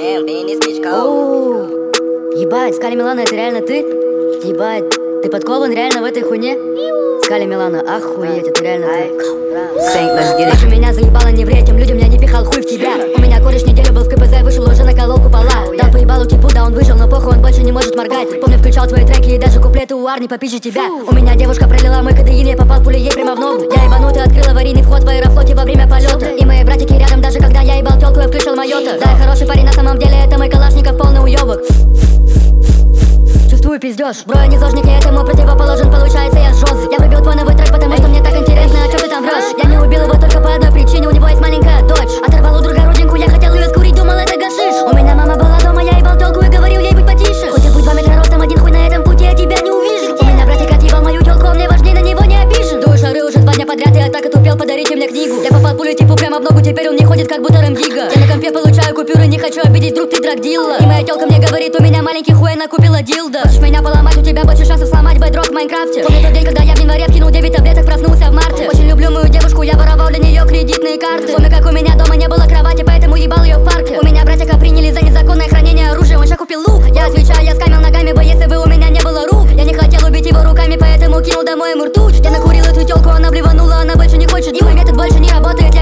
Ебать, Скали Милана, это реально ты? Ебать, ты подкован реально в этой хуйне? Скали Милана, охуеть, это реально ты. Даже меня заебало не ври этим людям, я не пихал хуй в тебя. У меня кореш неделю был в КПЗ, вышел уже наколол купола. Дал поебалу типу, да он выжил, но похуй, он больше не может моргать. Помню, включал твои треки и даже куплеты у Арни попизже тебя. У меня девушка пролила мой кадеин, я попал пулей ей прямо в ногу. Я ебанутый, открыл аварийный вход в аэрофлоте во время полета. И мои братики рядом, даже когда я ебал телку, я включил майота. Да, я хороший парень, на самом деле это мой калашников, полный уебок. Чувствую пиздёж, бро, я не зожник, я этому противоположен, получается я жёст. Я выбил твой новый трек, потому что мне так интересно, о чём ты там врёшь. Я не убил его только по одной причине, у него есть маленькая дочь. Оторвал у друга родинку, я хотел её скурить, думал это гашиш. У меня мама была дома, я ебал тёлку и говорил ей быть потише. Хоть я будь 2 метра ростом, один хуй на этом пути, я тебя не увижу. У меня братик отъебал мою тёлку, он мне важней, на него не обижен. Дую шары уже 2 дня подряд, я так отупел, подарите мне книгу. Я попал пулей типу прямо в ногу, теперь он не ходит как будто Рэмдиго. Я на компе получаю купюры, не хочу обидеть, вдруг ты драгдилла. И моя тёлка мне говорит, у меня маленький хуй, она купила дилдо. Хочешь меня поломать, у тебя больше шансов сломать бэдрок в Майнкрафте. Помню тот день, когда я в январе вкинул 9 таблеток, проснулся в марте. Очень люблю мою девушку, я воровал для нее кредитные карты. Помню, как у меня дома не было кровати, поэтому ебал ее в парке. У меня братика приняли за незаконное хранение оружия, он ща купил лук. Я отвечаю, я скамил ногами бы, если бы у меня не было рук. Я не хотел убить его руками, поэтому кинул домой ему ртуть. Я накурил эту тёлку, она блеванула, она больше не хочет. И мой метод больше не работает.